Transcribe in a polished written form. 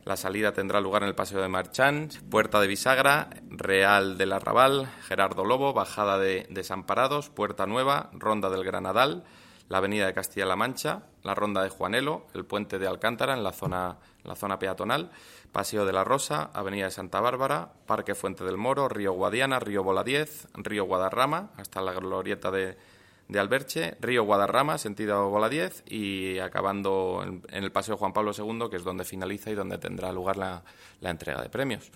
La salida tendrá lugar en el Paseo de Marchant, Puerta de Bisagra, Real del Arrabal, Gerardo Lobo, Bajada de Desamparados, Puerta Nueva, Ronda del Granadal, la Avenida de Castilla-La Mancha, la Ronda de Juanelo, el Puente de Alcántara en la zona peatonal, Paseo de la Rosa, Avenida de Santa Bárbara, Parque Fuente del Moro, Río Guadiana, Río Boladiez, Río Guadarrama, hasta la glorieta de Alberche, Río Guadarrama, sentido Boladiez, y acabando en el Paseo Juan Pablo II, que es donde finaliza y donde tendrá lugar la entrega de premios.